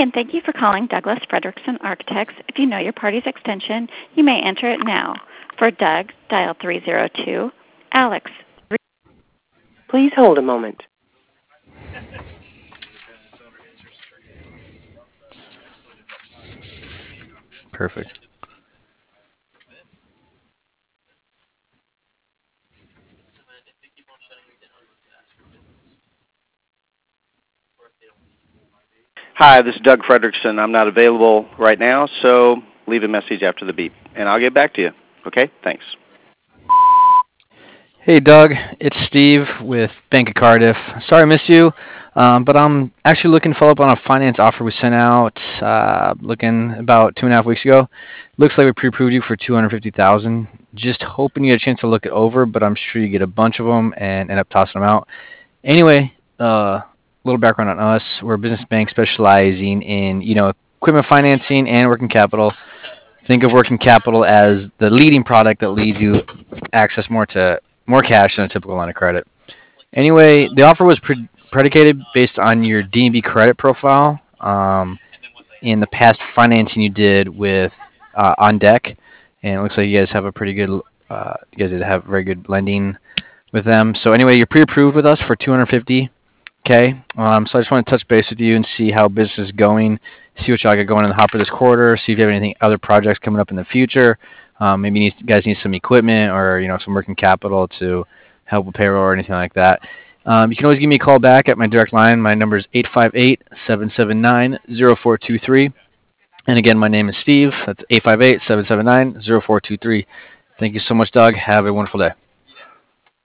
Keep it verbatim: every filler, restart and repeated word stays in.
and thank you for calling Douglas Frederickson Architects. If you know your party's extension, you may enter it now. For Doug, dial three zero two. Alex. Please hold a moment. Perfect. Hi, this is Doug Frederickson. I'm not available right now, so leave a message after the beep, and I'll get back to you. Okay? Thanks. Hey, Doug. It's Steve with Bank of Cardiff. Sorry I missed you, um, but I'm actually looking to follow up on a finance offer we sent out uh, looking about two and a half weeks ago. Looks like we pre-approved you for two hundred fifty thousand dollars. Just hoping you get a chance to look it over, but I'm sure you get a bunch of them and end up tossing them out. Anyway, a uh, little background on us. We're a business bank specializing in, you know, equipment financing and working capital. Think of working capital as the leading product that leads you access more to more cash than a typical line of credit. Anyway, the offer was pre- predicated based on your D and B credit profile um, in the past financing you did with uh, On Deck, and it looks like you guys have a pretty good, uh, you guys have very good lending with them. So anyway, you're pre-approved with us for two hundred fifty. Okay, um, so I just want to touch base with you and see how business is going, see what y'all got going in the hopper this quarter, see if you have anything other projects coming up in the future. Um, maybe you guys need some equipment or you know some working capital to help with payroll or anything like that. Um, you can always give me a call back at my direct line. My number is eight five eight, seven seven nine, zero four two three. And again, my name is Steve. That's eight five eight, seven seven nine, zero four two three. Thank you so much, Doug. Have a wonderful day.